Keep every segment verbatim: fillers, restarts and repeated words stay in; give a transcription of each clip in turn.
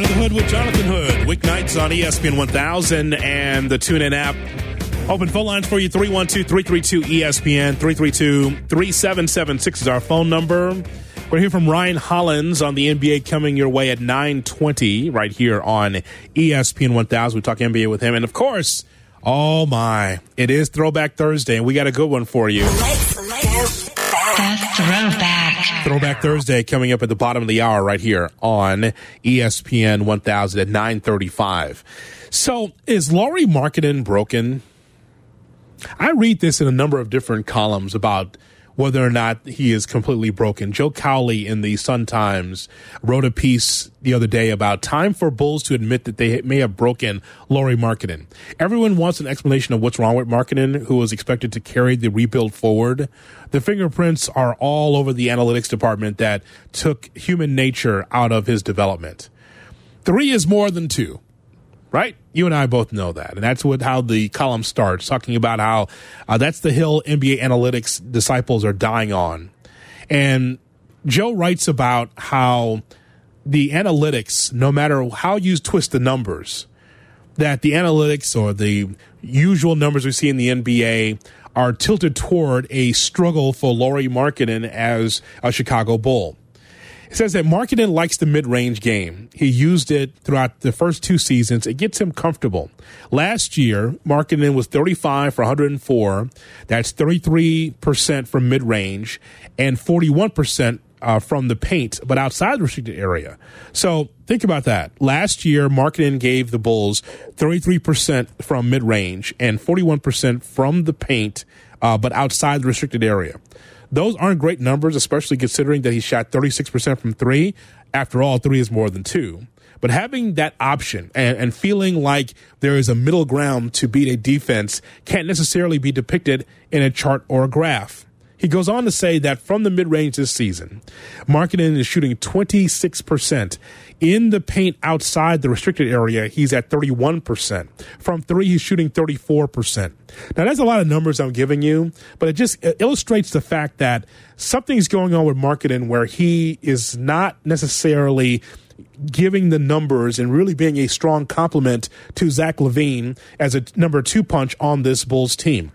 Under the Hood with Jonathan Hood. Weeknights on E S P N one thousand and the TuneIn app. Open phone lines for you, three one two, three three two, E S P N, three three two, three seven seven six is our phone number. We're here from Ryan Hollins on the N B A coming your way at nine twenty right here on E S P N one thousand. We talk N B A with him. And, of course, oh, my, it is Throwback Thursday, and we got a good one for you. Let's, let's the Throwback. Throwback Thursday coming up at the bottom of the hour right here on E S P N one thousand at nine thirty-five. So, is Lauri Markkanen broken? I read this in a number of different columns about whether or not he is completely broken. Joe Cowley in the Sun-Times wrote a piece the other day about time for Bulls to admit that they may have broken Lauri Markkanen. Everyone wants an explanation of what's wrong with Markkanen, who was expected to carry the rebuild forward. The fingerprints are all over the analytics department that took human nature out of his development. Three is more than two. Right? You and I both know that. And that's what how the column starts, talking about how uh, that's the hill N B A analytics disciples are dying on. And Joe writes about how the analytics, no matter how you twist the numbers, that the analytics or the usual numbers we see in the N B A are tilted toward a struggle for Lauri Markkanen as a Chicago Bull. It says that Markkanen likes the mid-range game. He used it throughout the first two seasons. It gets him comfortable. Last year, Markkanen was thirty-five for one hundred four. That's thirty-three percent from mid-range and forty-one percent uh, from the paint, but outside the restricted area. So think about that. Last year, Markkanen gave the Bulls thirty-three percent from mid-range and forty-one percent from the paint, uh, but outside the restricted area. Those aren't great numbers, especially considering that he shot thirty-six percent from three. After all, three is more than two. But having that option and, and feeling like there is a middle ground to beat a defense can't necessarily be depicted in a chart or a graph. He goes on to say that from the mid-range this season, Markkanen is shooting twenty-six percent. In the paint outside the restricted area, he's at thirty-one percent. From three, he's shooting thirty-four percent. Now, that's a lot of numbers I'm giving you, but it just illustrates the fact that something's going on with Markkanen where he is not necessarily giving the numbers and really being a strong complement to Zach LaVine as a number two punch on this Bulls team.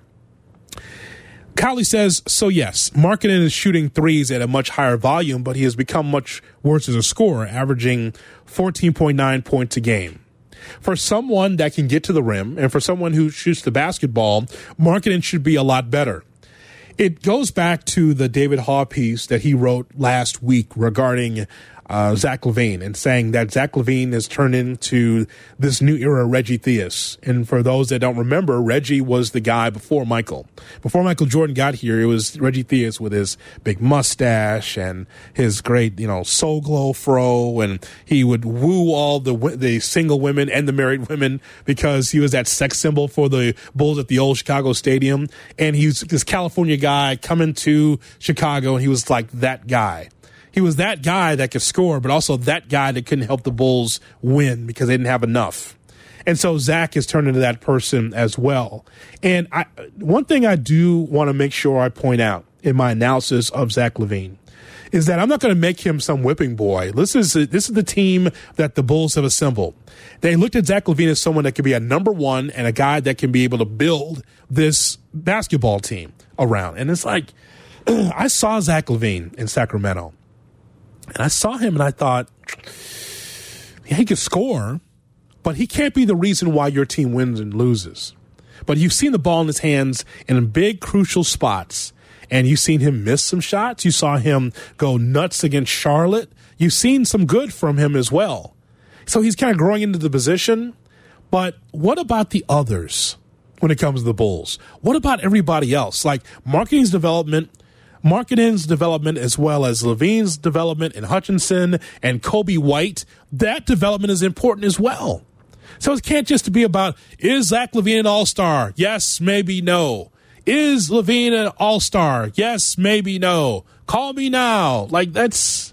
Cowley says, so yes, Markkanen is shooting threes at a much higher volume, but he has become much worse as a scorer, averaging fourteen point nine points a game. For someone that can get to the rim and for someone who shoots the basketball, Markkanen should be a lot better. It goes back to the David Haw piece that he wrote last week regarding Uh, Zach LaVine and saying that Zach LaVine has turned into this new era Reggie Theus. And for those that don't remember, Reggie was the guy before Michael. Before Michael Jordan got here, it was Reggie Theus with his big mustache and his great, you know, soul glow fro. And he would woo all the the single women and the married women because he was that sex symbol for the Bulls at the old Chicago Stadium. And he was this California guy coming to Chicago, and he was like that guy. He was that guy that could score, but also that guy that couldn't help the Bulls win because they didn't have enough. And so Zach has turned into that person as well. And I, one thing I do want to make sure I point out in my analysis of Zach LaVine is that I'm not going to make him some whipping boy. This is this is the team that the Bulls have assembled. They looked at Zach LaVine as someone that could be a number one and a guy that can be able to build this basketball team around. And it's like, I saw Zach LaVine in Sacramento. And I saw him and I thought, yeah, he could score, but he can't be the reason why your team wins and loses. But you've seen the ball in his hands in big, crucial spots, and you've seen him miss some shots. You saw him go nuts against Charlotte. You've seen some good from him as well. So he's kind of growing into the position. But what about the others when it comes to the Bulls? What about everybody else? Like Markkanen's development, Markkanen's development as well as LaVine's development and Hutchinson and Kobe White, that development is important as well. So it can't just be about, is Zach LaVine an all-star? Yes, maybe, no. Is LaVine an all-star? Yes, maybe, no. Call me now. Like, that's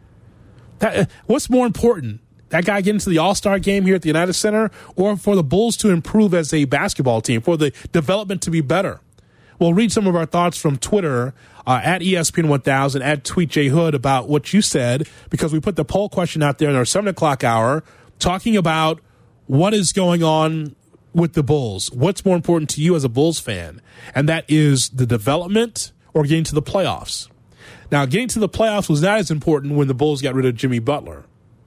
that. What's more important? That guy getting to the all-star game here at the United Center, or for the Bulls to improve as a basketball team, for the development to be better? We'll read some of our thoughts from Twitter uh, at E S P N one thousand, at TweetJHood about what you said, because we put the poll question out there in our seven o'clock hour. talking about what is going on with the Bulls. What's more important to you as a Bulls fan? And that is the development or getting to the playoffs. Now, getting to the playoffs was not as important when the Bulls got rid of Jimmy Butler.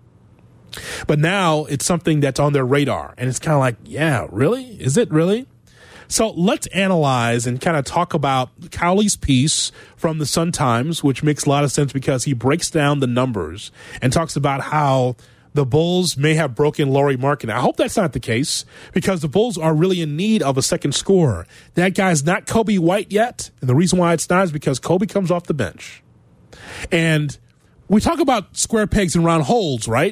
But now it's something that's on their radar. And it's kind of like, yeah, really? Is it really? So let's analyze and kind of talk about Cowley's piece from the Sun-Times, which makes a lot of sense because he breaks down the numbers and talks about how the Bulls may have broken Lauri Markkanen. I hope that's not the case because the Bulls are really in need of a second scorer. That guy's not Kobe White yet. And the reason why it's not is because Kobe comes off the bench. And we talk about square pegs and round holes, right?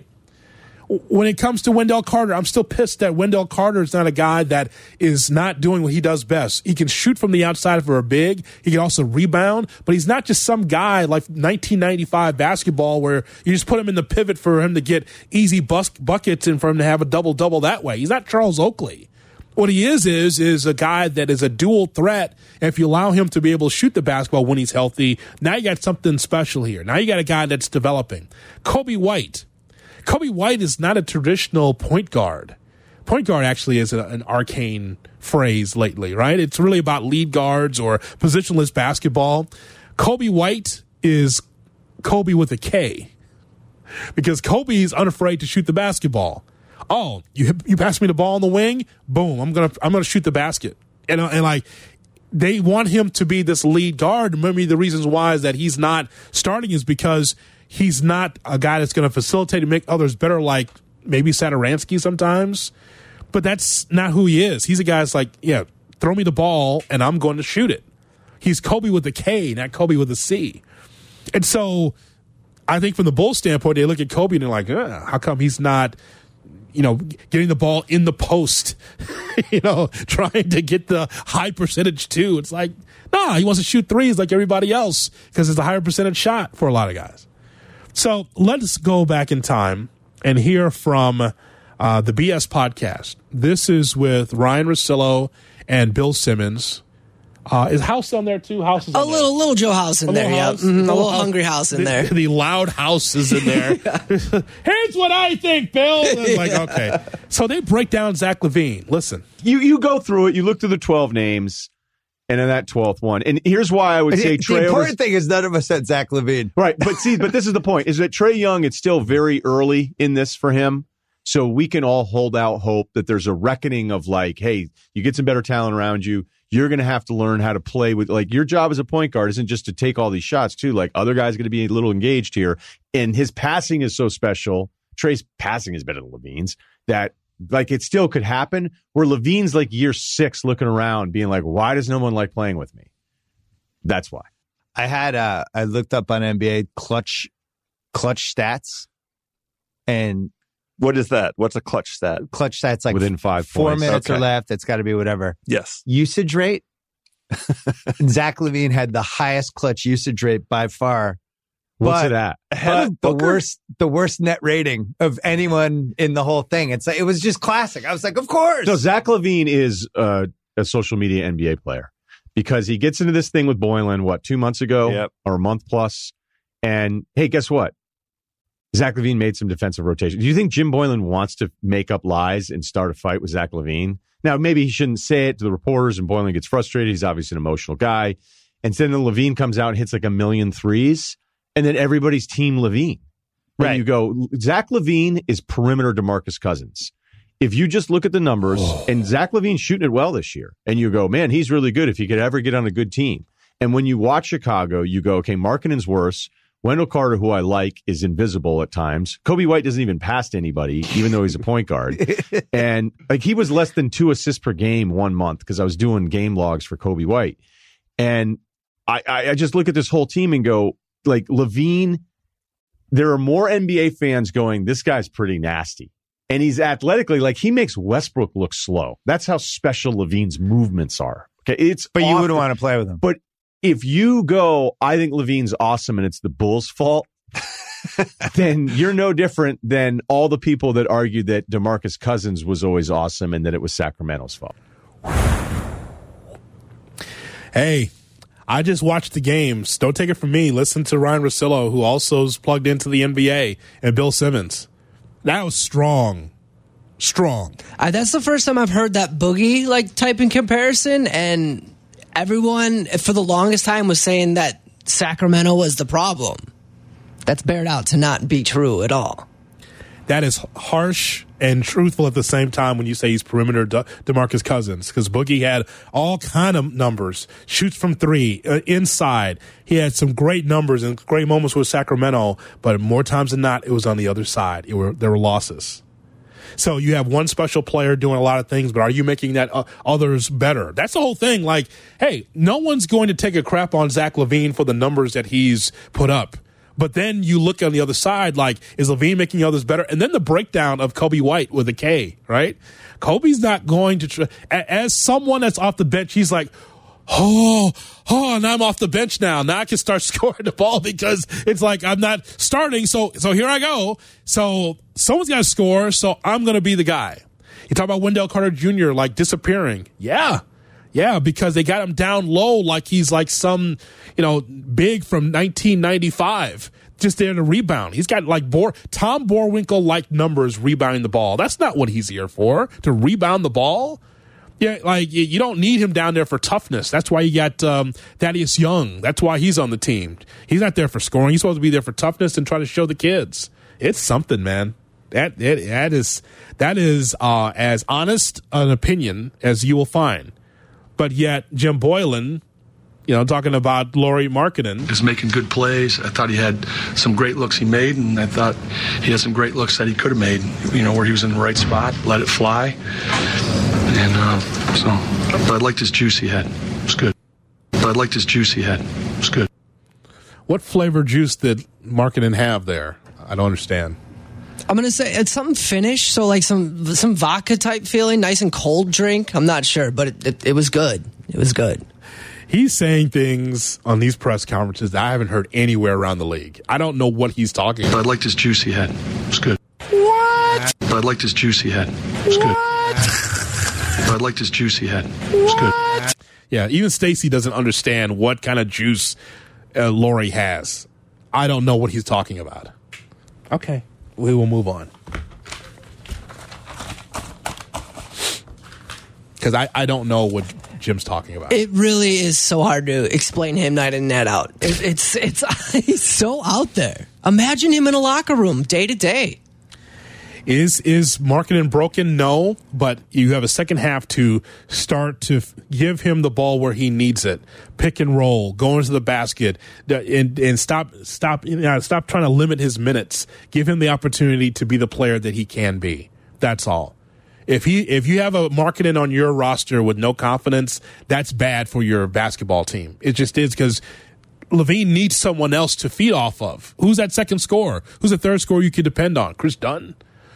When it comes to Wendell Carter, I'm still pissed that Wendell Carter is not a guy that is not doing what he does best. He can shoot from the outside for a big. He can also rebound, but he's not just some guy like nineteen ninety-five basketball where you just put him in the pivot for him to get easy bus- buckets and for him to have a double-double that way. He's not Charles Oakley. What he is is is a guy that is a dual threat. And if you allow him to be able to shoot the basketball when he's healthy, now you got something special here. Now you got a guy that's developing. Kobe White. Kobe White is not a traditional point guard. Point guard actually is a, an arcane phrase lately, right? It's really about lead guards or positionless basketball. Kobe White is Kobe with a K because Kobe is unafraid to shoot the basketball. Oh, you you pass me the ball on the wing, boom! I'm gonna I'm gonna shoot the basket, and and like they want him to be this lead guard. Maybe the reasons why is that he's not starting is because he's not a guy that's going to facilitate and make others better, like maybe Satoransky sometimes. But that's not who he is. He's a guy that's like, yeah, throw me the ball and I'm going to shoot it. He's Kobe with a K, not Kobe with a C. And so I think from the Bulls standpoint, they look at Kobe and they're like, uh, how come he's not, you know, getting the ball in the post, you know, trying to get the high percentage too. It's like, nah, he wants to shoot threes like everybody else because it's a higher percentage shot for a lot of guys. So let's go back in time and hear from uh, the B S podcast. This is with Ryan Russillo and Bill Simmons. Uh, is House on there too? House is on a little there. little Joe House in a there, yeah. House, Mm-hmm. A little house. hungry House in the, there. The loud House is in there. Here's what I think, Bill. And like, okay. So they break down Zach LaVine. Listen. You you go through it. You look through the twelve names. And then that twelfth one. And here's why I would say the Trae. The important over... thing is none of us said Zach LaVine. Right. But see, but this is the point, is that Trae Young, it's still very early in this for him. So we can all hold out hope that there's a reckoning of like, hey, you get some better talent around you. You're going to have to learn how to play with, like, your job as a point guard isn't just to take all these shots, too. Like, other guys are going to be a little engaged here. And his passing is so special. Trae's passing is better than LaVine's. That, like, it still could happen. Where LaVine's, like, year six looking around being like, why does no one like playing with me? That's why. I had, uh, I looked up on N B A clutch, clutch stats. And what is that? What's a clutch stat? Clutch stats like within five four points. minutes Okay. or left. It's got to be whatever. Yes. Usage rate. Zach LaVine had the highest clutch usage rate by far. What's but, it at? Ahead But of the Booker? worst, the worst net rating of anyone in the whole thing. It's like, it was just classic. I was like, of course. No, Zach LaVine is uh, a social media N B A player because he gets into this thing with Boylan, what, two months ago Yep. or a month plus. And hey, guess what? Zach LaVine made some defensive rotation. Do you think Jim Boylan wants to make up lies and start a fight with Zach LaVine? Now, maybe he shouldn't say it to the reporters and Boylan gets frustrated. He's obviously an emotional guy. And then LaVine comes out and hits like a million threes. And then everybody's team LaVine. Right. And you go, Zach LaVine is perimeter DeMarcus Cousins. If you just look at the numbers, oh. and Zach LaVine's shooting it well this year, and you go, man, he's really good if he could ever get on a good team. And when you watch Chicago, you go, okay, Markkanen's worse. Wendell Carter, who I like, is invisible at times. Kobe White doesn't even pass to anybody, even though he's a point guard. And like he was less than two assists per game one month because I was doing game logs for Kobe White. And I, I, I just look at this whole team and go, like LaVine, there are more N B A fans going, this guy's pretty nasty. And he's athletically, like he makes Westbrook look slow. That's how special LaVine's movements are. Okay, it's But often, you wouldn't want to play with him. But if you go, I think LaVine's awesome and it's the Bulls' fault, then you're no different than all the people that argued that DeMarcus Cousins was always awesome and that it was Sacramento's fault. Hey, I just watched the games. Don't take it from me. Listen to Ryan Russillo, who also is plugged into the N B A, and Bill Simmons. That was strong. Strong. Uh, that's the first time I've heard that Boogie like type in comparison, and everyone for the longest time was saying that Sacramento was the problem. That's bared out to not be true at all. That is harsh and truthful at the same time when you say he's perimeter De- DeMarcus Cousins, because Boogie had all kind of numbers, shoots from three, uh, inside. He had some great numbers and great moments with Sacramento, but more times than not, it was on the other side. It were, there were losses. So you have one special player doing a lot of things, but are you making that uh, others better? That's the whole thing. Like, hey, no one's going to take a crap on Zach LaVine for the numbers that he's put up. But then you look on the other side, like, is LaVine making others better? And then the breakdown of Kobe White with a K, right? Kobe's not going to, tr- as someone that's off the bench, he's like, oh, oh, and I'm off the bench now. Now I can start scoring the ball because it's like I'm not starting. So, so here I go. So someone's got to score. So I'm going to be the guy. You talk about Wendell Carter Junior like disappearing. Yeah. Yeah. Because they got him down low. Like he's like some, you know, big from nineteen ninety-five, just there to rebound. He's got like Bor- Tom Borwinkle like numbers rebounding the ball. That's not what he's here for, to rebound the ball. Yeah, like you don't need him down there for toughness. That's why you got um, Thaddeus Young. That's why he's on the team. He's not there for scoring. He's supposed to be there for toughness and try to show the kids. It's something, man. That that, that is that is uh, as honest an opinion as you will find. But yet, Jim Boylan, you know, talking about Lauri Markkanen, is making good plays. I thought he had some great looks he made, and I thought he had some great looks that he could have made. You know, where he was in the right spot, let it fly. And uh, so, but I liked his juice he had. It was good. But I liked his juice he had. It was good. What flavor juice did Markkanen have there? I don't understand. I'm gonna say it's something Finnish, so like some some vodka type feeling, nice and cold drink. I'm not sure, but it, it, it was good. It was good. He's saying things on these press conferences that I haven't heard anywhere around the league. I don't know what he's talking about. But I liked his juice he had. It was good. What? But I liked his juice he had. It was good. But I liked his juice he had. It was good. Yeah, even Stacy doesn't understand what kind of juice uh, Lauri has. I don't know what he's talking about. Okay, we will move on. Because I, I don't know what Jim's talking about. It really is so hard to explain him night in, night out. It, it's it's he's so out there. Imagine him in a locker room day to day. Is is Markkanen broken? No, but you have a second half to start to f- give him the ball where he needs it. Pick and roll, go into the basket, and, and stop stop you know, stop trying to limit his minutes. Give him the opportunity to be the player that he can be. That's all. If he if you have a Markkanen on your roster with no confidence, that's bad for your basketball team. It just is, because LaVine needs someone else to feed off of. Who's that second scorer? Who's the third scorer you can depend on? Chris Dunn?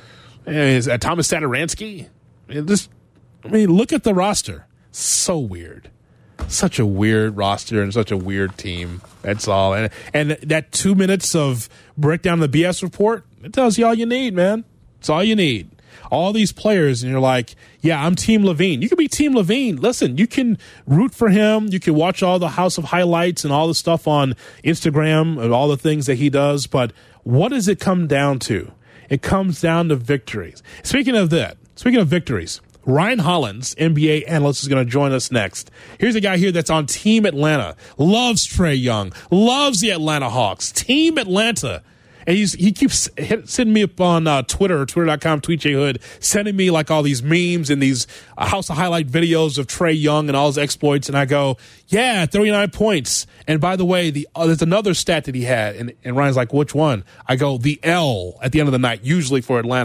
Is that Thomas Satoransky? Just, I mean, look at the roster. So weird. Such a weird roster and such a weird team. That's all. And and that two minutes of breakdown of the B S report, it tells you all you need, man. It's all you need. All these players, and you're like, yeah, I'm Team LaVine. You can be Team LaVine. Listen, you can root for him. You can watch all the House of Highlights and all the stuff on Instagram and all the things that he does. But what does it come down to? It comes down to victories. Speaking of that, speaking of victories, Ryan Hollins, N B A analyst, is going to join us next. Here's a guy here that's on Team Atlanta, loves Trae Young, loves the Atlanta Hawks, Team Atlanta. And he's, he keeps hit, sending me up on uh, Twitter, twitter dot com, Tweet J Hood, sending me like all these memes and these uh, House of Highlight videos of Trae Young and all his exploits. And I go, yeah, thirty-nine points. And by the way, the uh, there's another stat that he had. And, and Ryan's like, which one? I go, the L at the end of the night, usually for Atlanta.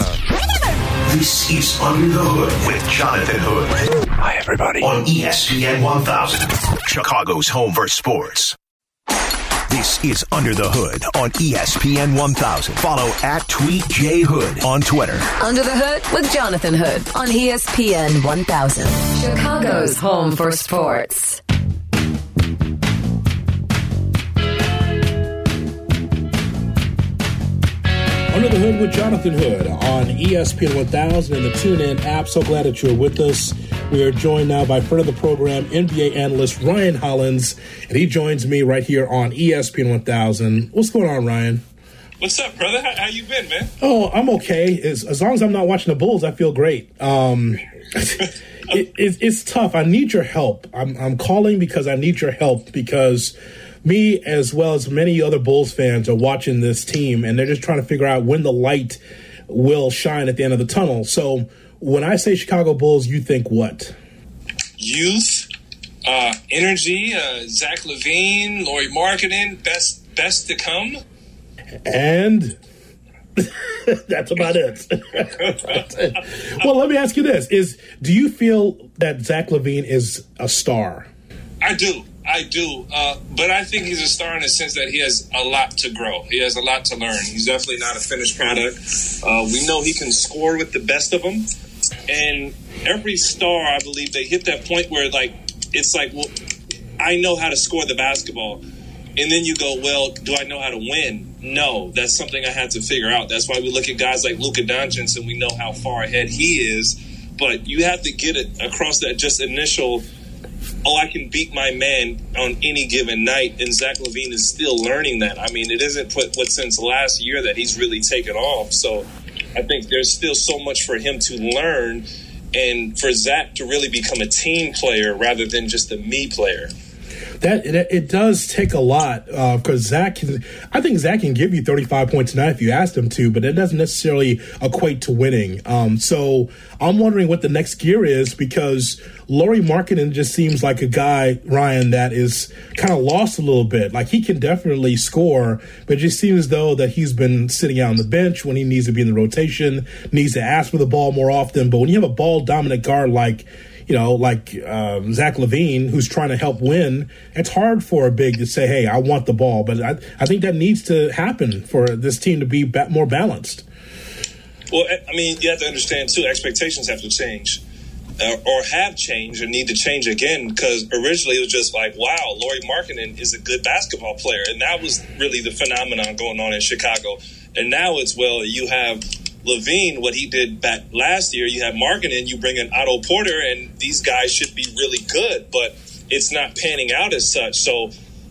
This is Under the Hood with Jonathan Hood. Hi, everybody. On E S P N one thousand, Chicago's home for sports. This is Under the Hood on E S P N one thousand. Follow at Tweet J Hood on Twitter. Under the Hood with Jonathan Hood on E S P N one thousand. Chicago's home for sports. Under the Hood with Jonathan Hood on E S P N one thousand and the TuneIn app. So glad that you're with us. We are joined now by friend of the program, N B A analyst Ryan Hollins, and he joins me right here on E S P N one thousand. What's going on, Ryan? What's up, brother? How, how you been, man? Oh, I'm okay. As, as long as I'm not watching the Bulls, I feel great. Um, it, it, it's tough. I need your help. I'm, I'm calling because I need your help because me, as well as many other Bulls fans, are watching this team, and they're just trying to figure out when the light will shine at the end of the tunnel. So when I say Chicago Bulls, you think what? Youth, uh, energy, uh, Zach LaVine, Lauri Markkanen, best, best to come. And that's about it. Well, let me ask you this: Is do you feel that Zach LaVine is a star? I do, I do, uh, but I think he's a star in the sense that he has a lot to grow. He has a lot to learn. He's definitely not a finished product. Uh, we know he can score with the best of them, and every star, I believe, they hit that point where like it's like, well, I know how to score the basketball. And then you go, well, do I know how to win? No, that's something I had to figure out. That's why we look at guys like Luka Doncic and we know how far ahead he is. But you have to get it across that just initial, oh, I can beat my man on any given night. And Zach LaVine is still learning that. I mean, it isn't what, what since last year that he's really taken off. So I think there's still so much for him to learn and for Zach to really become a team player rather than just a me player. That it, it does take a lot because uh, Zach can, I think Zach can give you thirty-five points tonight if you asked him to, but it doesn't necessarily equate to winning. Um, so I'm wondering what the next gear is because Lauri Markkanen just seems like a guy, Ryan, that is kind of lost a little bit. Like he can definitely score, but it just seems as though that he's been sitting out on the bench when he needs to be in the rotation, needs to ask for the ball more often. But when you have a ball dominant guard like you know, like um, Zach LaVine, who's trying to help win, it's hard for a big to say, hey, I want the ball. But I, I think that needs to happen for this team to be ba- more balanced. Well, I mean, you have to understand, too, expectations have to change uh, or have changed or need to change again because originally it was just like, wow, Lauri Markkanen is a good basketball player. And that was really the phenomenon going on in Chicago. And now it's, well, you have LaVine, what he did back last year, you have Markkanen, you bring in Otto Porter, and these guys should be really good, but it's not panning out as such. So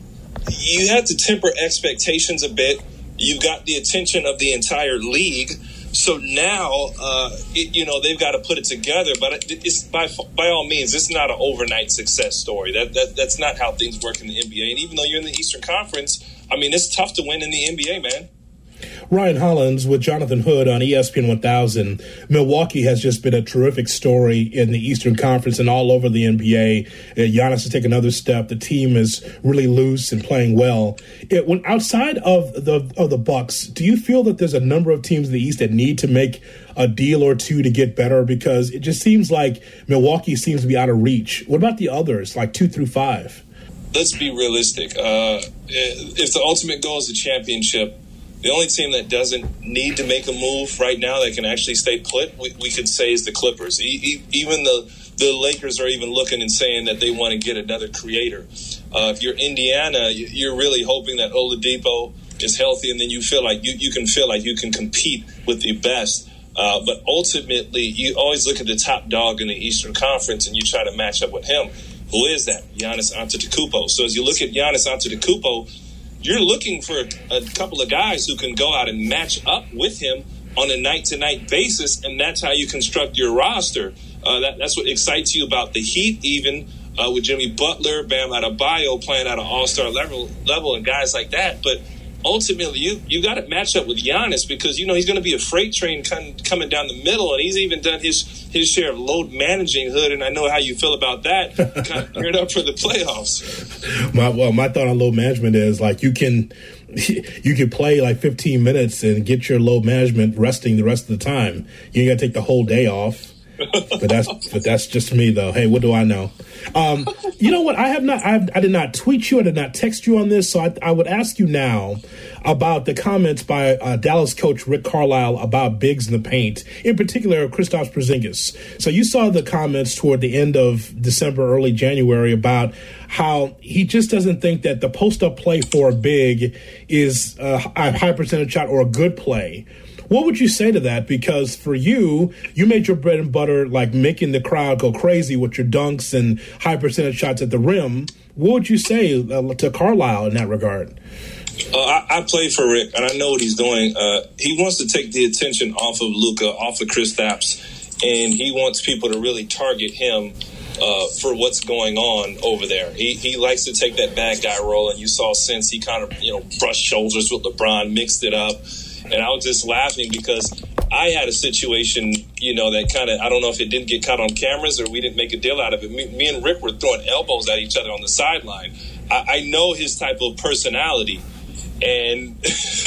you have to temper expectations a bit. You've got the attention of the entire league. So now, uh, it, you know, they've got to put it together. But it's by by all means, it's not an overnight success story. That, that That's not how things work in the N B A. And even though you're in the Eastern Conference, I mean, it's tough to win in the N B A, man. Ryan Hollins with Jonathan Hood on E S P N one thousand. Milwaukee has just been a terrific story in the Eastern Conference and all over the N B A. Uh, Giannis has taken another step. The team is really loose and playing well. It, when outside of the of the Bucks, do you feel that there's a number of teams in the East that need to make a deal or two to get better? Because it just seems like Milwaukee seems to be out of reach. What about the others, like two through five? Let's be realistic. Uh, if the ultimate goal is the championship, the only team that doesn't need to make a move right now that can actually stay put, we, we could say, is the Clippers. E- e- even the, the Lakers are even looking and saying that they want to get another creator. Uh, if you're Indiana, you're really hoping that Oladipo is healthy, and then you feel like you, you can feel like you can compete with the best. Uh, but ultimately, you always look at the top dog in the Eastern Conference, and you try to match up with him. Who is that? Giannis Antetokounmpo. So as you look at Giannis Antetokounmpo, you're looking for a couple of guys who can go out and match up with him on a night-to-night basis, and that's how you construct your roster. Uh, that, that's what excites you about the Heat, even uh, with Jimmy Butler, Bam Adebayo playing at an all-star level, level and guys like that. But ultimately, you you got to match up with Giannis because, you know, he's going to be a freight train com- coming down the middle, and he's even done his, his share of load managing, Hood, and I know how you feel about that. Kind of geared up for the playoffs. My, well, my thought on load management is, like, you can you can play, like, fifteen minutes and get your load management resting the rest of the time. You ain't got to take the whole day off. but that's but that's just me, though. Hey, what do I know? Um, you know what? I have not. I, have, I did not tweet you. I did not text you on this. So I, I would ask you now about the comments by uh, Dallas coach Rick Carlisle about bigs in the paint, in particular Kristaps Porzingis. So you saw the comments toward the end of December, early January about how he just doesn't think that the post-up play for a big is a high percentage shot or a good play. What would you say to that? Because for you, you made your bread and butter like making the crowd go crazy with your dunks and high percentage shots at the rim. What would you say uh, to Carlisle in that regard? Uh, I, I played for Rick, and I know what he's doing. Uh, he wants to take the attention off of Luka, off of Kristaps, and he wants people to really target him uh, for what's going on over there. He he likes to take that bad guy role, and you saw since he kind of you know brushed shoulders with LeBron, mixed it up, and I was just laughing because I had a situation, you know, that kind of, I don't know if it didn't get caught on cameras or we didn't make a deal out of it. Me, me and Rick were throwing elbows at each other on the sideline. I, I know his type of personality, and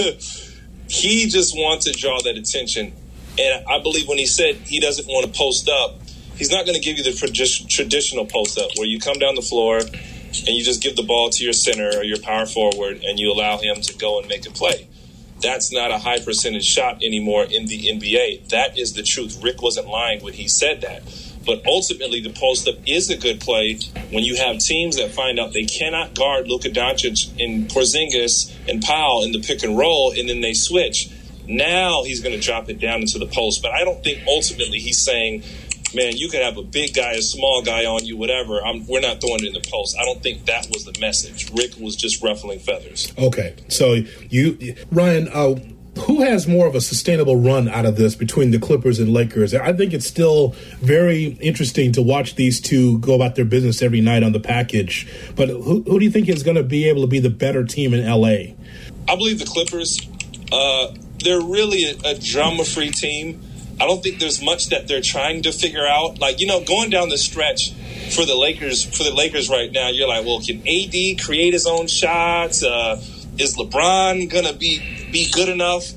he just wants to draw that attention. And I believe when he said he doesn't want to post up, he's not going to give you the tradi- traditional post up where you come down the floor and you just give the ball to your center or your power forward and you allow him to go and make a play. That's not a high percentage shot anymore in the N B A. That is the truth. Rick wasn't lying when he said that. But ultimately, the post-up is a good play when you have teams that find out they cannot guard Luka Doncic and Porzingis and Powell in the pick and roll, and then they switch. Now he's going to drop it down into the post. But I don't think ultimately he's saying, man, you could have a big guy, a small guy on you, whatever. I'm, we're not throwing it in the post. I don't think that was the message. Rick was just ruffling feathers. Okay, so you, Ryan, uh, who has more of a sustainable run out of this between the Clippers and Lakers? I think it's still very interesting to watch these two go about their business every night on the package. But who, who do you think is going to be able to be the better team in L A? I believe the Clippers. Uh, they're really a, a drama-free team. I don't think there's much that they're trying to figure out. Like, you know, going down the stretch for the Lakers, for the Lakers right now, you're like, well, can A D create his own shots? Uh, is LeBron going to be, be good enough?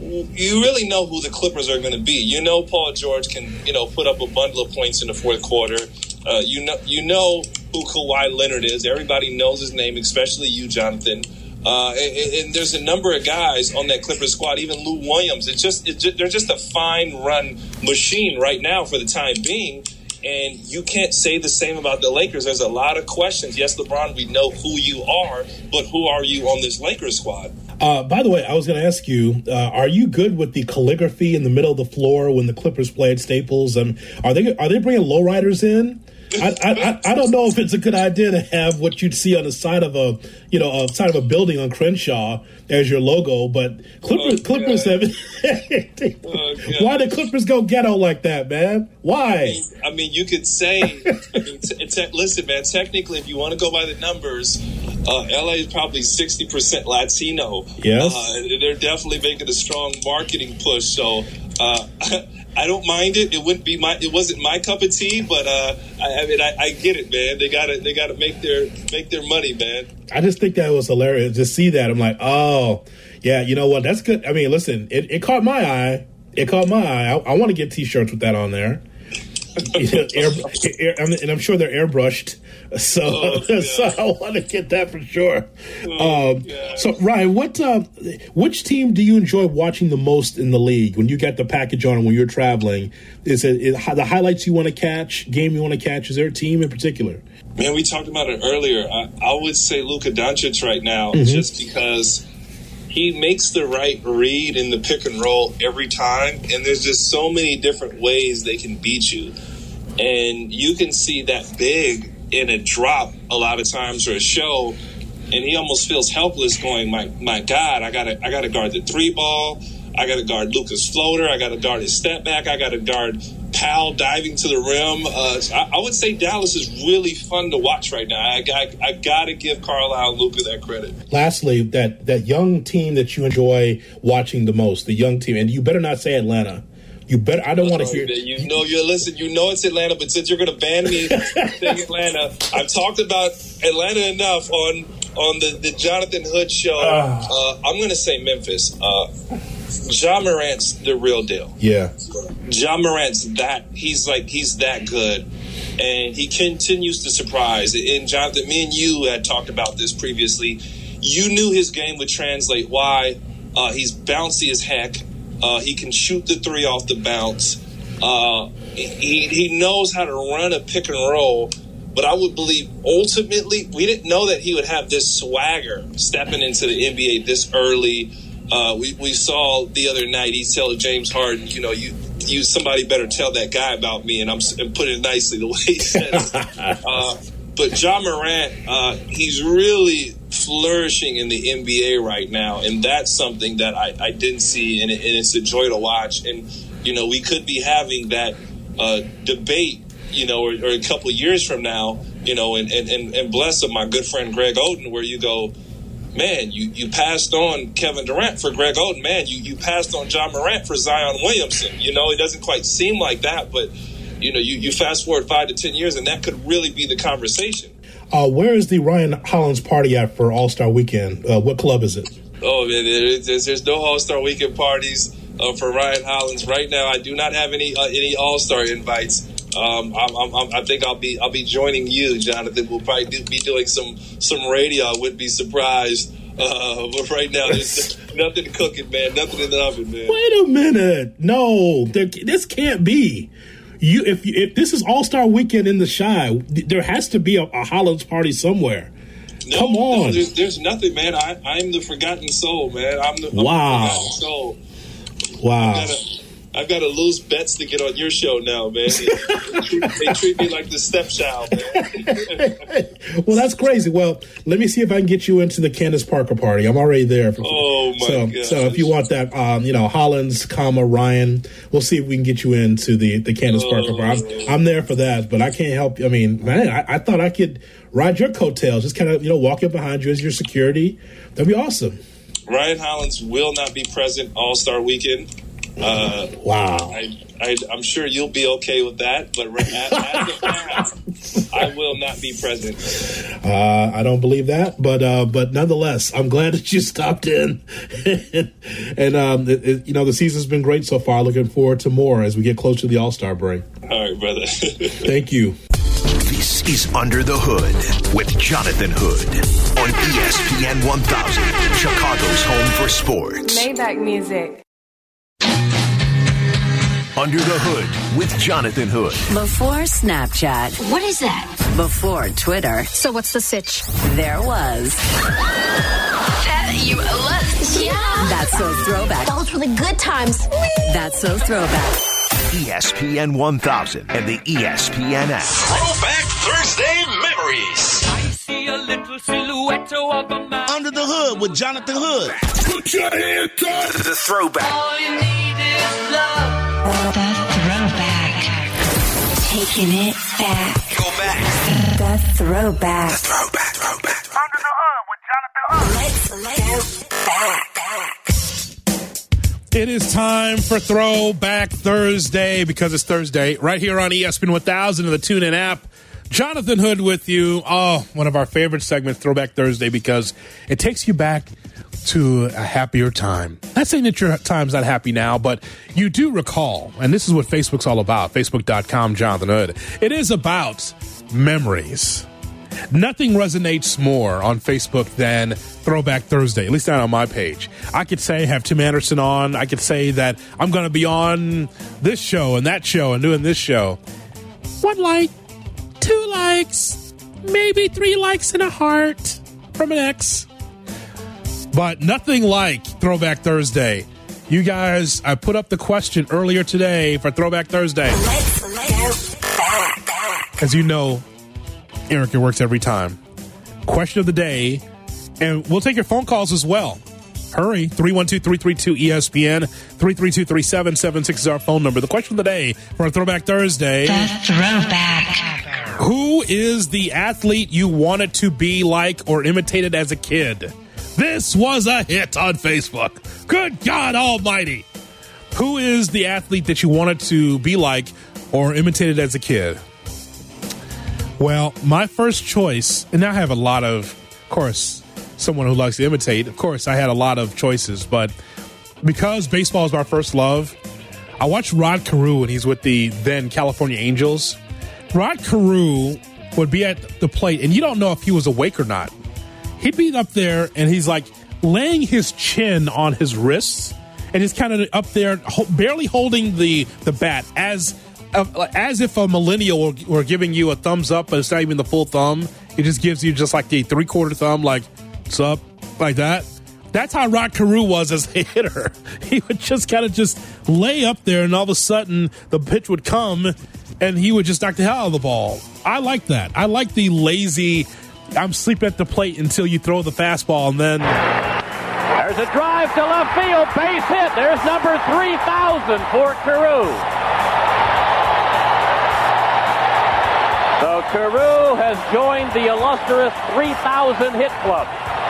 You really know who the Clippers are going to be. You know Paul George can, you know, put up a bundle of points in the fourth quarter. Uh, you know you know who Kawhi Leonard is. Everybody knows his name, especially you, Jonathan. Uh, and, and there's a number of guys on that Clippers squad, even Lou Williams. It's just, it's just they're just a fine run machine right now for the time being. And you can't say the same about the Lakers. There's a lot of questions. Yes, LeBron, we know who you are, but who are you on this Lakers squad? Uh, by the way, I was going to ask you, uh, are you good with the calligraphy in the middle of the floor when the Clippers play at Staples? Um, are they are they bringing lowriders in? I, I I don't know if it's a good idea to have what you'd see on the side of a you know a side of a building on Crenshaw as your logo, but Clippers oh, Clippers have. oh, Why the Clippers go ghetto like that, man? Why? I mean, I mean you could say. I mean, t- t- listen, man. Technically, if you want to go by the numbers, uh, L A is probably sixty percent Latino. Yes, uh, they're definitely making a strong marketing push. So. Uh, I don't mind it. It wouldn't be my. It wasn't my cup of tea, but uh, I, I mean, I, I get it, man. They gotta, they gotta make their make their money, man. I just think that was hilarious to see that. I'm like, oh, yeah, you know what? That's good. I mean, listen, it, it caught my eye. It caught my eye. I, I want to get T-shirts with that on there. You know, air, air, and I'm sure they're airbrushed, so oh, so I want to get that for sure. Oh, um, so Ryan, what uh, which team do you enjoy watching the most in the league when you got the package on and when you're traveling? Is it is the highlights you want to catch, game you want to catch? Is there a team in particular? Man, we talked about it earlier. I, I would say Luka Doncic right now, mm-hmm. just because he makes the right read in the pick and roll every time, and there's just so many different ways they can beat you. And you can see that big in a drop a lot of times or a show, and he almost feels helpless going, my my God, I gotta I gotta guard the three ball, I gotta guard Luka's floater, I gotta guard his step back, I gotta guard Powell diving to the rim. Uh, I, I would say Dallas is really fun to watch right now. I, I, I got to give Carlisle and Luka that credit. Lastly, that, that young team that you enjoy watching the most, the young team, and you better not say Atlanta. You better. I don't want to hear. You know, you listen. You know it's Atlanta, but since you're going to ban me saying Atlanta, I've talked about Atlanta enough on on the, the Jonathan Hood show. Uh, uh, I'm going to say Memphis. Uh, Ja Morant's the real deal. Yeah. Ja Morant's that he's like he's that good, and he continues to surprise. And Jonathan, me and you had talked about this previously. You knew his game would translate. Why? Uh, he's bouncy as heck. Uh, he can shoot the three off the bounce. Uh, he he knows how to run a pick and roll. But I would believe ultimately we didn't know that he would have this swagger stepping into the N B A this early. Uh, we, we saw the other night, he told James Harden, you know, you, you somebody better tell that guy about me, and I'm and put it nicely the way he said it. uh, but Ja Morant, uh, he's really flourishing in the N B A right now, and that's something that I, I didn't see, and, it, and it's a joy to watch. And you know, we could be having that uh, debate, you know, or, or a couple of years from now, you know, and, and, and, and bless him, my good friend Greg Oden, where you go, man, you, you passed on Kevin Durant for Greg Oden, man, you, you passed on John Morant for Zion Williamson. You know, it doesn't quite seem like that, but you know, you, you fast forward five to ten years, and that could really be the conversation. Uh, where is the Ryan Hollins party at for All-Star Weekend? Uh, what club is it? Oh, man, there's, there's no All-Star Weekend parties uh, for Ryan Hollins right now. I do not have any uh, any All-Star invites. Um, I'm, I'm, I think I'll be I'll be joining you, Jonathan. We'll probably do, be doing some some radio. I wouldn't be surprised. Uh, but right now, there's nothing cooking, man. Nothing in the oven, man. Wait a minute. No, there, this can't be. You, if if this is All-Star Weekend in the Chi, there has to be a, a Hollins party somewhere. No, Come on. No, there's, there's nothing, man. I, I'm the forgotten soul, man. I'm the, I'm wow. the forgotten soul. Wow. I've got, to, I've got to lose bets to get on your show now, man. They, treat, they treat me like the stepchild, man. Well, that's crazy. Well, let me see if I can get you into the Candace Parker party. I'm already there. For, oh, my so, God. So if you want that, um, you know, Hollins, comma, Ryan, we'll see if we can get you into the, the Candace oh. Parker party. I'm, I'm there for that, but I can't help you. I mean, man, I, I thought I could ride your coattails, just kind of, you know, walk up behind you as your security. That'd be awesome. Ryan Hollins will not be present All-Star Weekend. Uh, wow. I, I, I'm sure you'll be okay with that, but as, as of now, I will not be present. Uh, I don't believe that, but uh, but nonetheless, I'm glad that you stopped in. and, um, it, it, you know, the season's been great so far. Looking forward to more as we get close to the All-Star break. All right, brother. Thank you. This is Under the Hood with Jonathan Hood on E S P N one thousand, Chicago's home for sports. Maybach music. Under the Hood with Jonathan Hood. Before Snapchat. What is that? Before Twitter. So what's the sitch? There was. That you love. Yeah. That's So Throwback. Those were the good times. That's So Throwback. E S P N one thousand and the E S P N app. Throwback Thursday memories. I see a little silhouette of a man. Under the Hood with Jonathan Hood. Put your hands up. The throwback. All you need is love. The throwback. Taking it back. Go back. The throwback. The throwback. Throwback. Under the Hood with Jonathan Hood. Let's go back. It is time for Throwback Thursday because it's Thursday right here on E S P N one thousand and the TuneIn app. Jonathan Hood with you. Oh, one of our favorite segments, Throwback Thursday, because it takes you back to a happier time. Not saying that your time's not happy now, but you do recall, and this is what Facebook's all about, facebook dot com, Jonathan Hood. It is about memories. Nothing resonates more on Facebook than Throwback Thursday, at least not on my page. I could say, have Tim Anderson on. I could say that I'm going to be on this show and that show and doing this show. One like, two likes, maybe three likes and a heart from an ex. But nothing like Throwback Thursday. You guys, I put up the question earlier today for Throwback Thursday. Let's go back, back. As you know, Eric, it works every time. Question of the day, and we'll take your phone calls as well. Hurry, three one two, three three two, E S P N, three three two, three seven seven six is our phone number. The question of the day for Throwback Thursday. The throwback. Who is the athlete you wanted to be like or imitated as a kid? This was a hit on Facebook. Good God almighty. Who is the athlete that you wanted to be like or imitated as a kid? Well, my first choice, and I have a lot of, of course, someone who likes to imitate. Of course, I had a lot of choices, but because baseball is my first love, I watched Rod Carew when he's with the then California Angels. Rod Carew would be at the plate, and you don't know if he was awake or not. He'd be up there, and he's like laying his chin on his wrists, and he's kind of up there, ho- barely holding the, the bat, as uh, as if a millennial were, were giving you a thumbs up, but it's not even the full thumb. It just gives you just like the three-quarter thumb, like, what's up, like that. That's how Rod Carew was as a hitter. He would just kind of just lay up there, and all of a sudden the pitch would come, and he would just knock the hell out of the ball. I like that. I like the lazy, I'm sleeping at the plate until you throw the fastball, and then there's a drive to left field, base hit. There's number three thousand for Carew. So Carew has joined the illustrious three thousand hit club.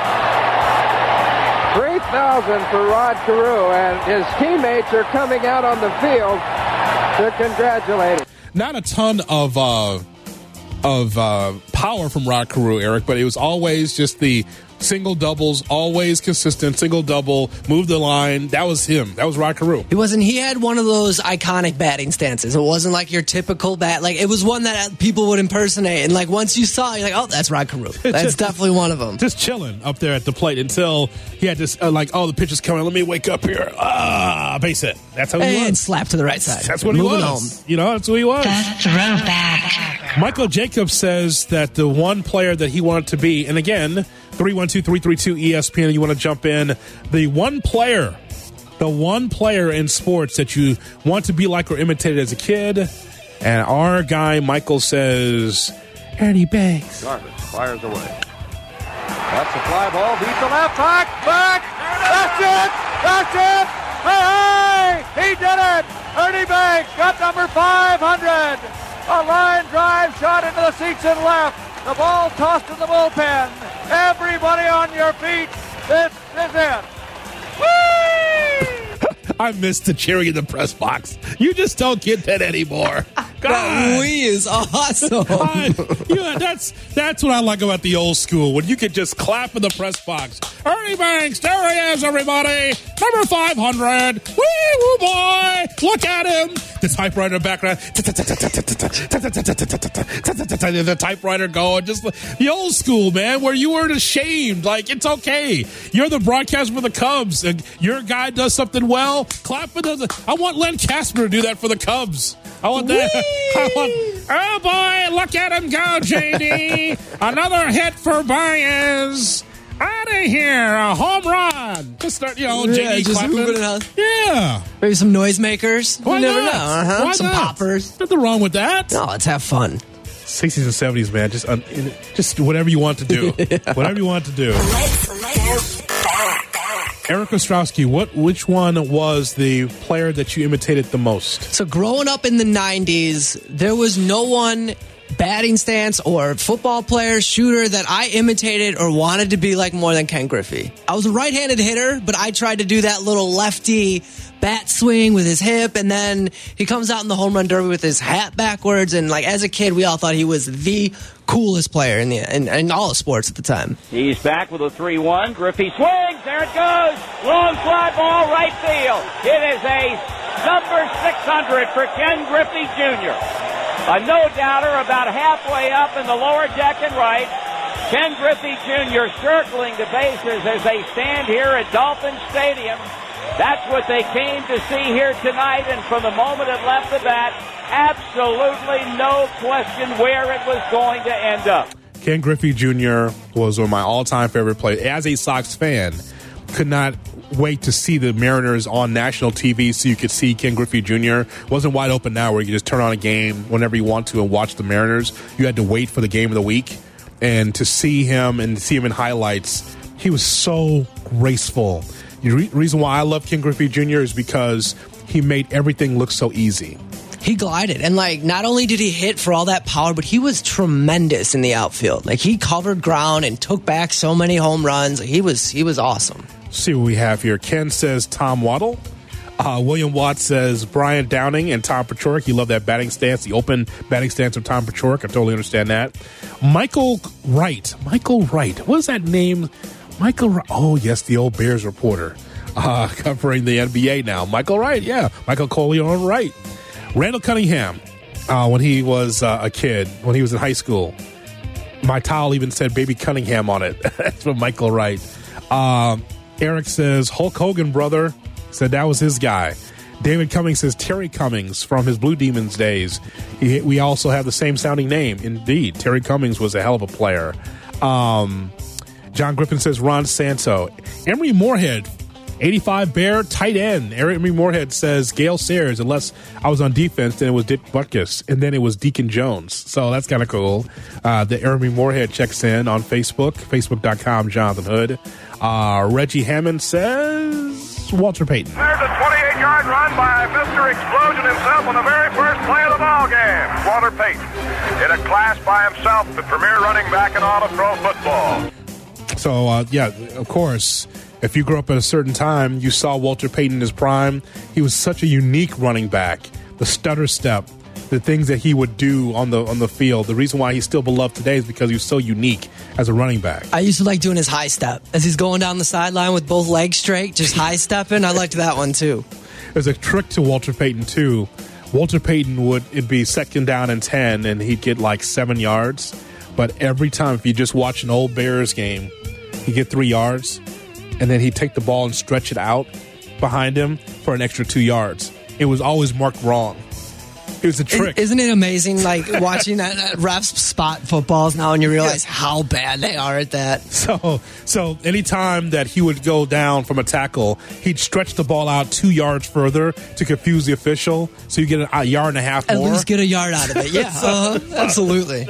three thousand for Rod Carew, and his teammates are coming out on the field to congratulate him. Not a ton of uh, of uh, power from Rod Carew, Eric, but it was always just the single doubles, always consistent, single double, move the line. That was him. That was Rod Carew. He wasn't, he had one of those iconic batting stances. It wasn't like your typical bat. Like, it was one that people would impersonate. And, like, once you saw it, you're like, oh, that's Rod Carew. That's just, definitely one of them. Just chilling up there at the plate until he had this, uh, like, oh, the pitch is coming. Let me wake up here. Ah, base hit. That's how he and was. slap to the right side. That's what Moving he was. Home. You know, that's who he was. The throwback. Michael Jacobs says that the one player that he wanted to be, and again, three one two, three three two E S P N, you want to jump in, the one player, the one player in sports that you want to be like or imitate as a kid, and our guy Michael says, Ernie Banks. Garvin fires away. That's a fly ball, deep to left, back, back, that's it, that's it, hey, hey, he did it, Ernie Banks got number five hundred. A line drive shot into the seats and left. The ball tossed in the bullpen. Everybody on your feet. This is it. Whee! I missed the cheering in the press box. You just don't get that anymore. That wee is awesome. I, yeah, that's that's what I like about the old school, when you could just clap in the press box. Ernie Banks, there he is, everybody. Number five hundred. Wee woo boy. Look at him. The typewriter in the background. The typewriter going. Just the old school, man, where you weren't ashamed. Like, it's okay. You're the broadcaster for the Cubs. And your guy does something well. Clap for the. I want Len Casper to do that for the Cubs. I want that. I want, oh, boy, look at him go, J D. Another hit for Baez. Out of here. A home run. Just start, you know, yeah, J D just clapping. moving it out. Yeah. Maybe some noisemakers. Why you never not? know. Uh-huh. Why some not? poppers. Nothing wrong with that. No, let's have fun. sixties and seventies, man. Just un, just whatever you want to do. yeah. Whatever you want to do. Let's go back. Eric Ostrowski, what which one was the player that you imitated the most? So growing up in the nineties, there was no one batting stance or football player, shooter that I imitated or wanted to be like more than Ken Griffey. I was a right-handed hitter, but I tried to do that little lefty bat swing with his hip, and then he comes out in the home run derby with his hat backwards, and like as a kid, we all thought he was the coolest player in the in, in all of sports at the time. He's back with a three one. Griffey swings. There it goes. Long fly ball, right field. It is a number six hundred for Ken Griffey Junior A no-doubter about halfway up in the lower deck and right. Ken Griffey Junior circling the bases as they stand here at Dolphin Stadium. That's what they came to see here tonight, and from the moment it left the bat, absolutely no question where it was going to end up. Ken Griffey Junior was one of my all-time favorite players. As a Sox fan, could not wait to see the Mariners on national T V so you could see Ken Griffey Junior Wasn't wide open now where you could just turn on a game whenever you want to and watch the Mariners. You had to wait for the game of the week. And to see him and see him in highlights, he was so graceful. The re- reason why I love Ken Griffey Junior is because he made everything look so easy. He glided, and like not only did he hit for all that power, but he was tremendous in the outfield. Like he covered ground and took back so many home runs. He was he was awesome. Let's see what we have here. Ken says Tom Waddle. Uh, William Watts says Brian Downing and Tom Paciorek. You love that batting stance, the open batting stance of Tom Paciorek. I totally understand that. Michael Wright. Michael Wright. What is that name? Michael Wright. Oh, yes, the old Bears reporter uh, covering the N B A now. Michael Wright, yeah. Michael Coleon Wright. Randall Cunningham, uh, when he was uh, a kid, when he was in high school. My towel even said Baby Cunningham on it. That's from Michael Wright. Um, Eric says Hulk Hogan, brother. Said that was his guy. David Cummings says Terry Cummings from his Blue Demons days. He, we also have the same sounding name. Indeed, Terry Cummings was a hell of a player. Um, John Griffin says Ron Santo. Emery Moorhead eighty-five Bear tight end. Eric Moorhead says Gale Sayers, unless I was on defense, then it was Dick Butkus, and then it was Deacon Jones. So that's kind of cool. Uh, the Eric Moorhead checks in on Facebook, facebook dot com, Jonathan Hood. Uh, Reggie Hammond says Walter Payton. There's a twenty-eight-yard run by Mister Explosion himself on the very first play of the ball game. Walter Payton in a class by himself, the premier running back in all of pro football. So, uh, yeah, of course, if you grew up at a certain time, you saw Walter Payton in his prime. He was such a unique running back. The stutter step, the things that he would do on the on the field. The reason why he's still beloved today is because he was so unique as a running back. I used to like doing his high step. As he's going down the sideline with both legs straight, just high stepping. I liked that one, too. There's a trick to Walter Payton, too. Walter Payton would it'd be second down and ten, and he'd get like seven yards. But every time, if you just watch an old Bears game, he'd get three yards, and then he'd take the ball and stretch it out behind him for an extra two yards. It was always marked wrong. It was a trick. Isn't it amazing, like, watching that, that refs spot footballs now and you realize yeah. how bad they are at that? So, so anytime that he would go down from a tackle, he'd stretch the ball out two yards further to confuse the official, so you get a yard and a half At more. At least get a yard out of it, yeah. so, uh, absolutely.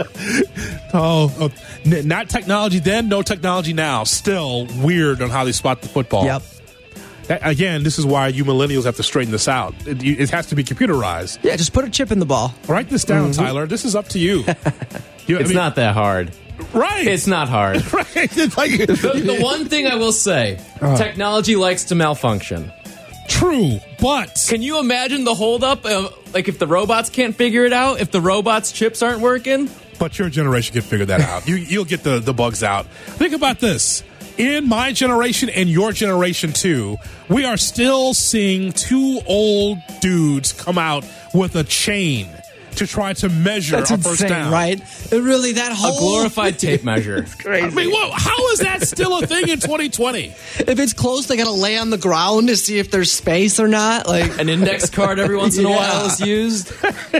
Oh, uh, n- not technology then, no technology now. Still weird on how they spot the football. Yep. That, again, this is why you millennials have to straighten this out. It, it has to be computerized. Yeah, just put a chip in the ball. Write this down, mm-hmm. Tyler. This is up to you. you it's I mean, not that hard. Right. It's not hard. right. It's like, the, the one thing I will say, uh, technology likes to malfunction. True, but... Can you imagine the holdup? Of, like, if the robots can't figure it out? If the robots' chips aren't working? But your generation can figure that out. you, you'll get the, the bugs out. Think about this. In my generation and your generation too, we are still seeing two old dudes come out with a chain to try to measure That's a insane, first down. Right? It really, that whole... A glorified tape measure. It's crazy. I mean, whoa, how is that still a thing in twenty twenty? If it's close, they got to lay on the ground to see if there's space or not. Like an index card every once in a yeah. while is used.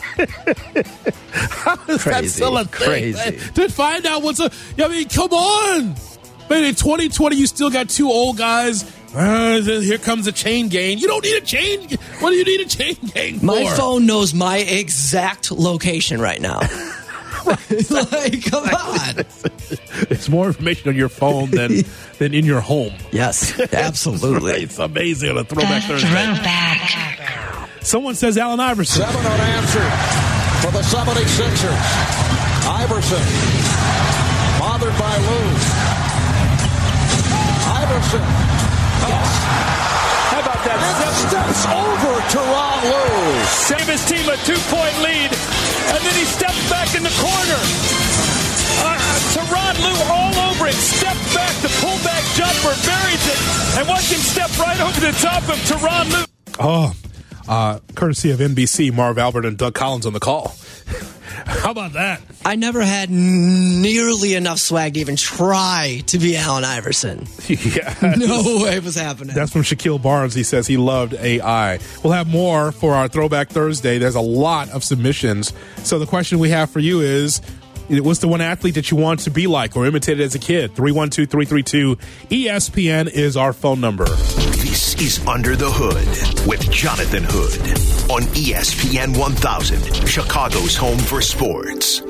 How is crazy, that still a thing? Crazy. To find out what's a... I mean, come on. Man, in twenty twenty, you still got two old guys. Uh, here comes a chain gang. You don't need a chain. What do you need a chain gang for? My phone knows my exact location right now. Like, come on. It's more information on your phone than than in your home. Yes, absolutely. It's amazing on a Throwback Thursday. Throwback. Someone says Allen Iverson. Seven unanswered for the seventy-sixers. Iverson, bothered by Lou. Iverson. Yes. How about that? And steps over Tyronn Lue. Save his team a two-point lead, and then he steps back in the corner. Uh, Tyronn Lue all over it, steps back, the pullback jumper, buries it, and watch him step right over the top of Tyronn Lue. Oh, uh, courtesy of N B C, Marv Albert and Doug Collins on the call. How about that? I never had nearly enough swag to even try to be Allen Iverson. Yeah. No way it was happening. That's from Shaquille Barnes. He says he loved A I. We'll have more for our Throwback Thursday. There's a lot of submissions. So the question we have for you is, what's the one athlete that you want to be like or imitated as a kid? three one two, three three two, E S P N is our phone number. This is Under the Hood with Jonathan Hood on E S P N one thousand, Chicago's home for sports.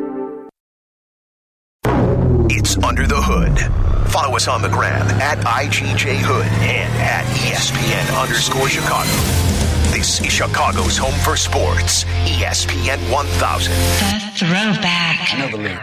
It's Under the Hood. Follow us on the gram at I G J Hood and at E S P N underscore Chicago. This is Chicago's home for sports. E S P N one thousand. The Throwback. Another league.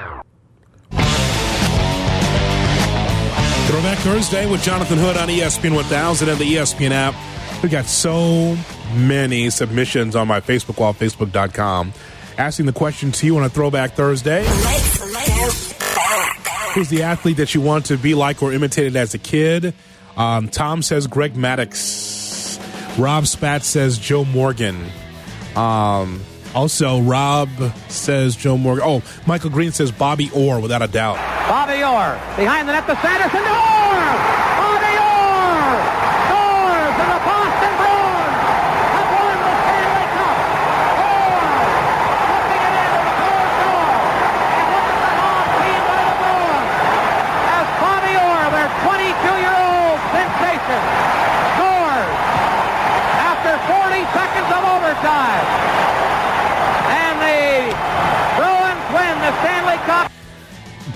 Throwback Thursday with Jonathan Hood on E S P N one thousand and the E S P N app. We got so many submissions on my Facebook wall, facebook dot com, asking the question to you on a Throwback Thursday. Let's let's back. Who's the athlete that you want to be like or imitated as a kid? Um, Tom says Greg Maddux. Rob Spatz says Joe Morgan. Um, also, Rob says Joe Morgan. Oh, Michael Green says Bobby Orr, without a doubt. Bobby Orr behind the net to Sanderson. Orr! Bobby Orr! Scores in the Boston Bruins have won the Stanley Cup. Orr flipping it into the closed goal. And look at the long team by the Bruins. As Bobby Orr, their twenty-two-year-old sensation,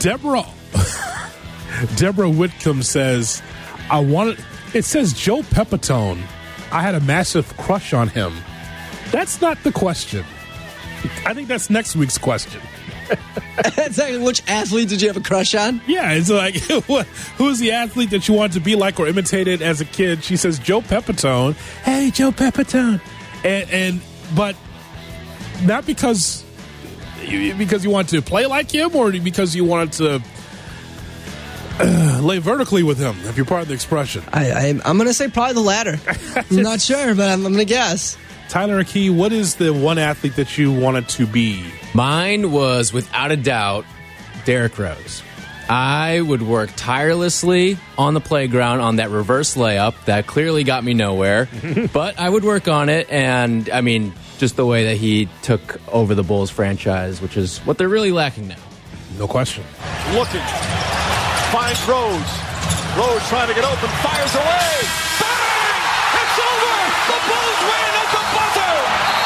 Deborah Deborah Whitcomb says, I wanted, it says Joe Pepitone. I had a massive crush on him. That's not the question. I think that's next week's question. Exactly. Which athlete did you have a crush on? Yeah, it's like, who's the athlete that you wanted to be like or imitated as a kid? She says, Joe Pepitone. Hey, Joe Pepitone. And, and but not because you, because you want to play like him or because you wanted to uh, lay vertically with him, if you're part of the expression. I, I, I'm going to say probably the latter. I'm not sure, but I'm, I'm going to guess. Tyler Akey, what is the one athlete that you wanted to be? Mine was, without a doubt, Derrick Rose. I would work tirelessly on the playground on that reverse layup that clearly got me nowhere, but I would work on it, and, I mean, just the way that he took over the Bulls franchise, which is what they're really lacking now. No question. Looking. Finds Rose. Rose trying to get open. Fires away. Bang! It's over! The Bulls win at the buzzer!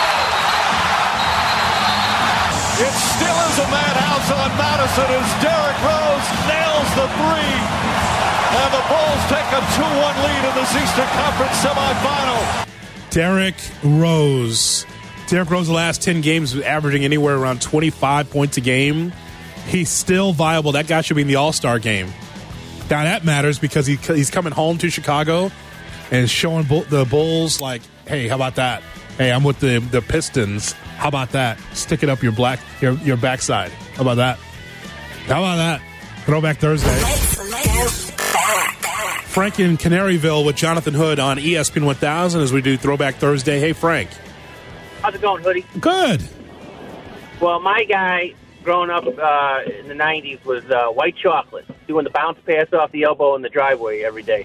It still is a madhouse on Madison as Derrick Rose nails the three. And the Bulls take a two one lead in this Eastern Conference semifinal. Derrick Rose. Derrick Rose, the last ten games, was averaging anywhere around twenty-five points a game. He's still viable. That guy should be in the All-Star game. Now, that matters because he, he's coming home to Chicago and showing bull, the Bulls, like, hey, how about that? Hey, I'm with the, the Pistons. How about that? Stick it up your black your your backside. How about that? How about that? Throwback Thursday. Let's back. Frank in Canaryville with Jonathan Hood on E S P N one thousand as we do Throwback Thursday. Hey, Frank. How's it going, Hoodie? Good. Well, my guy growing up uh, in the nineties was uh, white chocolate, doing the bounce pass off the elbow in the driveway every day.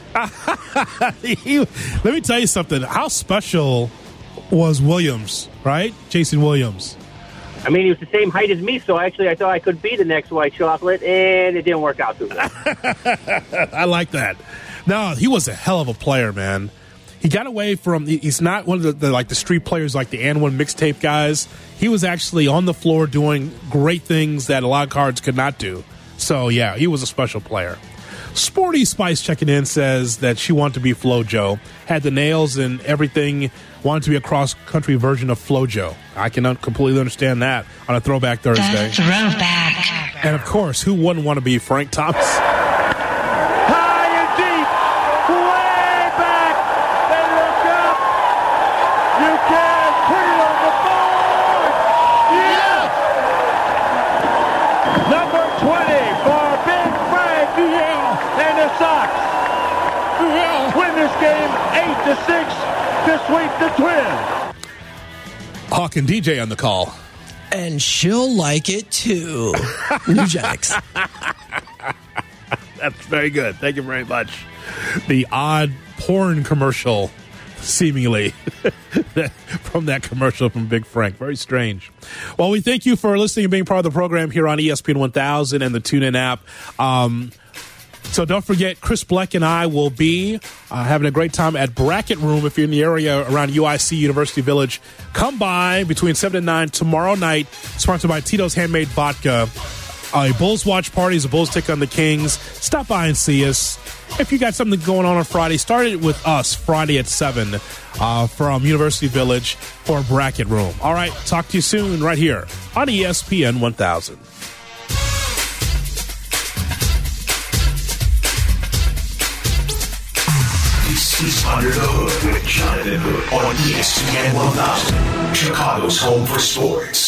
he, let me tell you something. How special was Williams, right? Jason Williams. I mean, he was the same height as me, so actually I thought I could be the next white chocolate, and it didn't work out too well. I like that. No, he was a hell of a player, man. He got away from, he's not one of the, the like the street players like the and one mixtape guys. He was actually on the floor doing great things that a lot of cards could not do. So, yeah, he was a special player. Sporty Spice checking in says that she wanted to be FloJo. Had the nails and everything, wanted to be a cross-country version of FloJo. I can un- completely understand that on a Throwback Thursday. The throwback. And, of course, who wouldn't want to be Frank Thomas? High and deep, way back, they look up. You can put it on the board. Yeah! Number twenty for Big Frank. Yeah! And the Sox. Yeah! Win this game eight to six to sweep the Twins. Hawk and D J on the call. And she'll like it too. Nugenics. That's very good. Thank you very much. The odd porn commercial, seemingly, from that commercial from Big Frank. Very strange. Well, we thank you for listening and being part of the program here on E S P N one thousand and the TuneIn app. Um, so don't forget, Chris Bleck and I will be uh, having a great time at Bracket Room. If you're in the area around U I C, University Village, come by between seven and nine tomorrow night, sponsored by Tito's Handmade Vodka. Uh, a Bulls watch party as the Bulls take on the Kings. Stop by and see us. If you got something going on on Friday, start it with us Friday at seven uh, from University Village for Bracket Room. All right, talk to you soon right here on E S P N one thousand. This is Under the Hood with Jonathan Hood on E S P N one thousand, Chicago's home for sports.